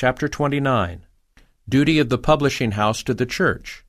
Chapter 29. Duty of the Publishing House to the Church.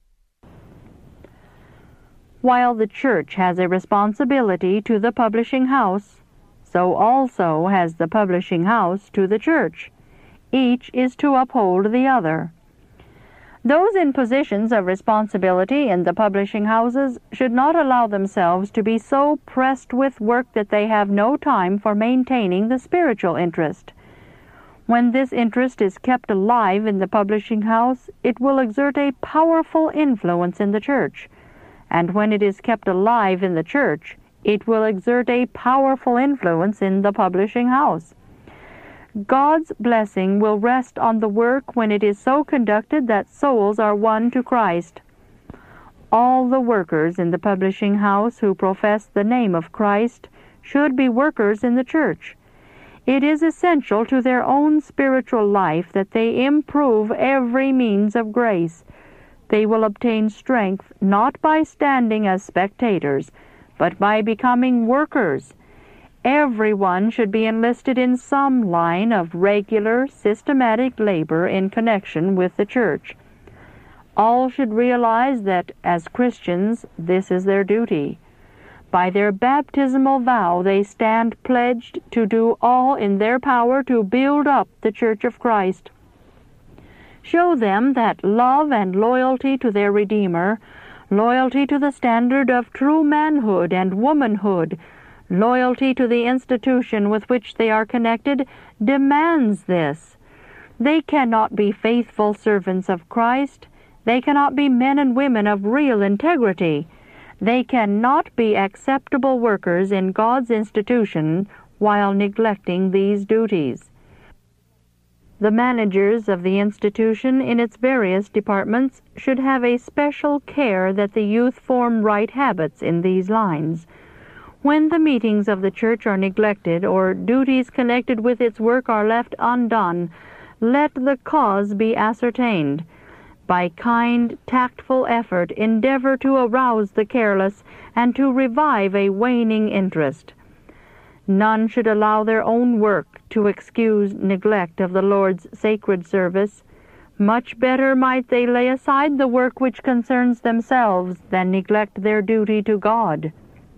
While the Church has a responsibility to the publishing house, so also has the publishing house to the Church. Each is to uphold the other. Those in positions of responsibility in the publishing houses should not allow themselves to be so pressed with work that they have no time for maintaining the spiritual interest. When this interest is kept alive in the publishing house, it will exert a powerful influence in the Church. And when it is kept alive in the Church, it will exert a powerful influence in the publishing house. God's blessing will rest on the work when it is so conducted that souls are won to Christ. All the workers in the publishing house who profess the name of Christ should be workers in the Church. It is essential to their own spiritual life that they improve every means of grace. They will obtain strength not by standing as spectators, but by becoming workers. Everyone should be enlisted in some line of regular, systematic labor in connection with the Church. All should realize that, as Christians, this is their duty. By their baptismal vow, they stand pledged to do all in their power to build up the Church of Christ. Show them that love and loyalty to their Redeemer, loyalty to the standard of true manhood and womanhood, loyalty to the institution with which they are connected, demands this. They cannot be faithful servants of Christ. They cannot be men and women of real integrity. They cannot be acceptable workers in God's institution while neglecting these duties. The managers of the institution in its various departments should have a special care that the youth form right habits in these lines. When the meetings of the Church are neglected or duties connected with its work are left undone, let the cause be ascertained. By kind, tactful effort, endeavor to arouse the careless and to revive a waning interest. None should allow their own work to excuse neglect of the Lord's sacred service. Much better might they lay aside the work which concerns themselves than neglect their duty to God.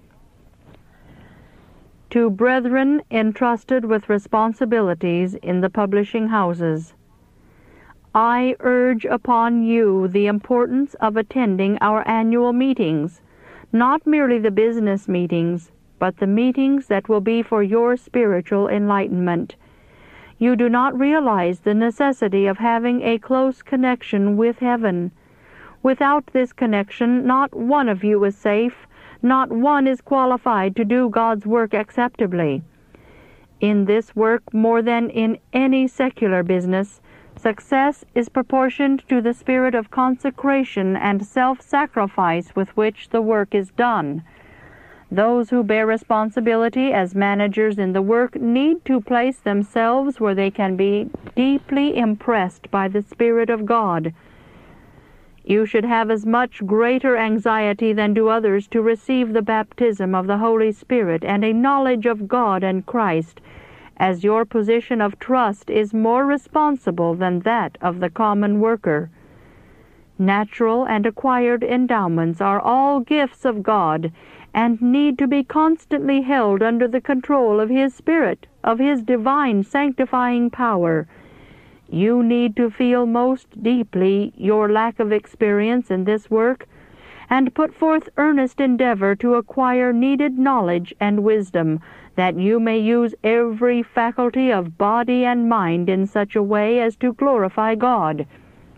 To brethren entrusted with responsibilities in the publishing houses, I urge upon you the importance of attending our annual meetings, not merely the business meetings, but the meetings that will be for your spiritual enlightenment. You do not realize the necessity of having a close connection with heaven. Without this connection, not one of you is safe. Not one is qualified to do God's work acceptably. In this work, more than in any secular business, success is proportioned to the spirit of consecration and self-sacrifice with which the work is done. Those who bear responsibility as managers in the work need to place themselves where they can be deeply impressed by the Spirit of God. You should have as much greater anxiety than do others to receive the baptism of the Holy Spirit and a knowledge of God and Christ, as your position of trust is more responsible than that of the common worker. Natural and acquired endowments are all gifts of God and need to be constantly held under the control of His Spirit, of His divine sanctifying power. You need to feel most deeply your lack of experience in this work, and put forth earnest endeavor to acquire needed knowledge and wisdom, that you may use every faculty of body and mind in such a way as to glorify God.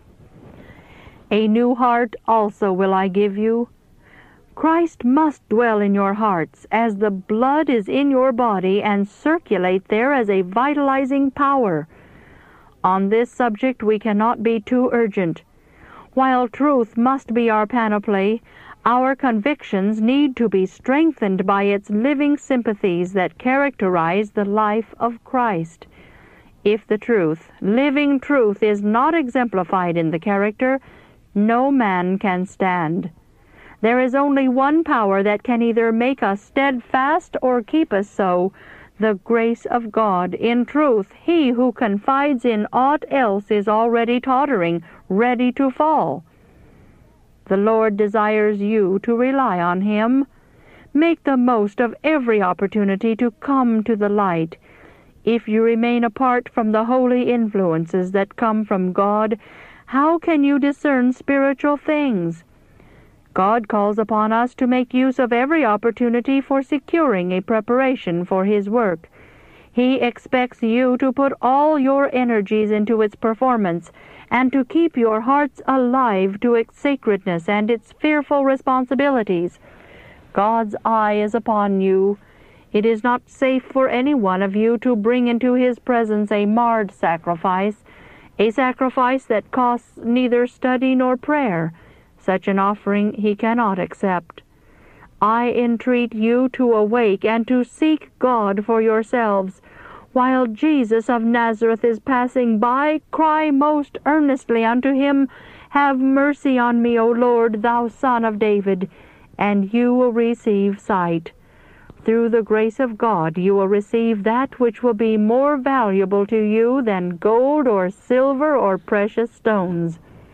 A new heart also will I give you. Christ must dwell in your hearts, as the blood is in your body, and circulate there as a vitalizing power. On this subject we cannot be too urgent. While truth must be our panoply, our convictions need to be strengthened by its living sympathies that characterize the life of Christ. If the truth, living truth, is not exemplified in the character, no man can stand. There is only one power that can either make us steadfast or keep us so, the grace of God. In truth, he who confides in aught else is already tottering, ready to fall. The Lord desires you to rely on him. Make the most of every opportunity to come to the light. If you remain apart from the holy influences that come from God, how can you discern spiritual things? God calls upon us to make use of every opportunity for securing a preparation for his work. He expects you to put all your energies into its performance and to keep your hearts alive to its sacredness and its fearful responsibilities. God's eye is upon you. It is not safe for any one of you to bring into his presence a marred sacrifice, a sacrifice that costs neither study nor prayer. Such an offering he cannot accept. I entreat you to awake and to seek God for yourselves. While Jesus of Nazareth is passing by, cry most earnestly unto him, Have mercy on me, O Lord, thou Son of David, and you will receive sight. Through the grace of God you will receive that which will be more valuable to you than gold or silver or precious stones.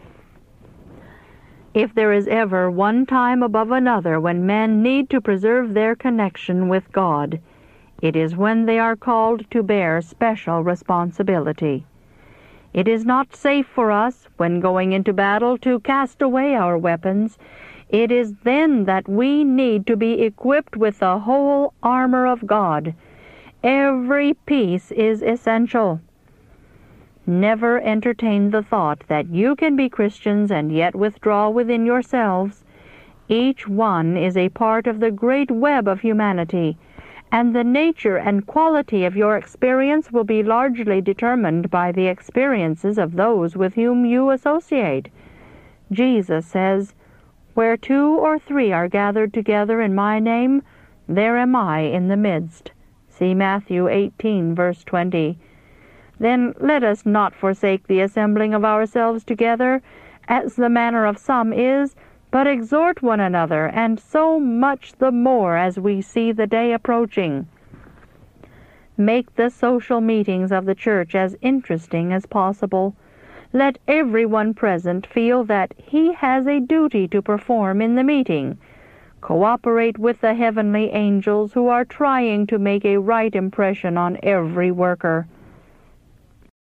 If there is ever one time above another when men need to preserve their connection with God, it is when they are called to bear special responsibility. It is not safe for us, when going into battle, to cast away our weapons. It is then that we need to be equipped with the whole armor of God. Every piece is essential. Never entertain the thought that you can be Christians and yet withdraw within yourselves. Each one is a part of the great web of humanity, and the nature and quality of your experience will be largely determined by the experiences of those with whom you associate. Jesus says, Where 2 or 3 are gathered together in my name, there am I in the midst. See Matthew 18, verse 20. Then let us not forsake the assembling of ourselves together, as the manner of some is, but exhort one another, and so much the more as we see the day approaching. Make the social meetings of the church as interesting as possible. Let everyone present feel that he has a duty to perform in the meeting. Cooperate with the heavenly angels who are trying to make a right impression on every worker.